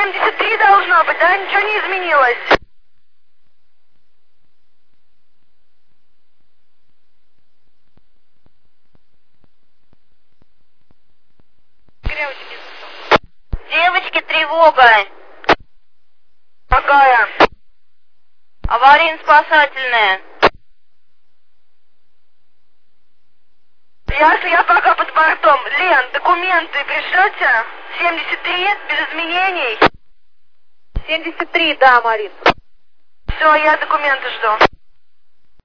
73 должно быть, да? Ничего не изменилось. Девочки, тревога. Какая? Аварийно-спасательная. Я пока под бортом. Лен, документы пришлете? 73 без изменений? 73, да, Марин. Все, я документы жду.